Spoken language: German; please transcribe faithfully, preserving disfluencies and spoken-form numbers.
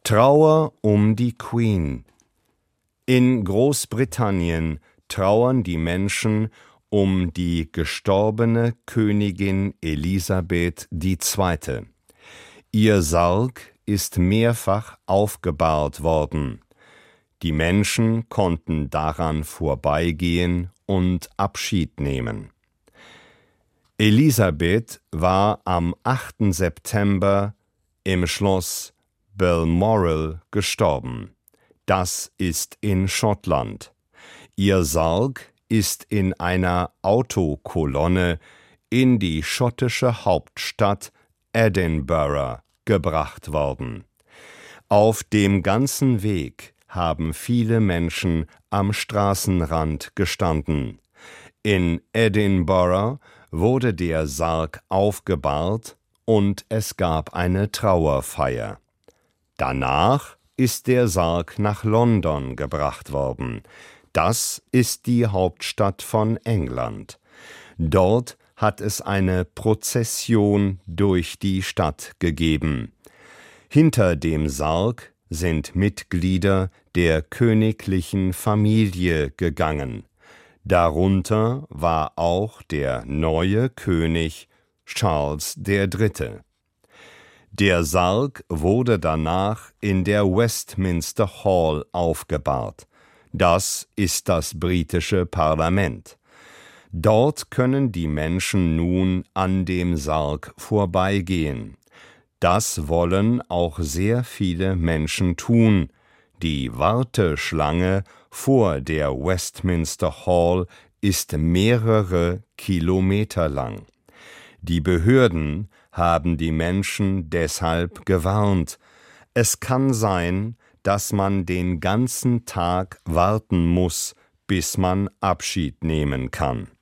Trauer um die Queen. In Großbritannien trauern die Menschen um die gestorbene Königin Elisabeth die Zweite. Ihr Sarg ist mehrfach aufgebahrt worden. Die Menschen konnten daran vorbeigehen und Abschied nehmen. Elisabeth war am achten September im Schloss Balmoral gestorben. Das ist in Schottland. Ihr Sarg ist in einer Autokolonne in die schottische Hauptstadt Edinburgh gebracht worden. Auf dem ganzen Weg haben viele Menschen am Straßenrand gestanden. In Edinburgh wurde der Sarg aufgebahrt und es gab eine Trauerfeier. Danach ist der Sarg nach London gebracht worden. Das ist die Hauptstadt von England. Dort hat es eine Prozession durch die Stadt gegeben. Hinter dem Sarg sind Mitglieder der königlichen Familie gegangen. Darunter war auch der neue König Charles der Dritte. Der Sarg wurde danach in der Westminster Hall aufgebahrt. Das ist das britische Parlament. Dort können die Menschen nun an dem Sarg vorbeigehen. Das wollen auch sehr viele Menschen tun. Die Warteschlange vor der Westminster Hall ist mehrere Kilometer lang. Die Behörden haben die Menschen deshalb gewarnt. Es kann sein, dass man den ganzen Tag warten muss, bis man Abschied nehmen kann.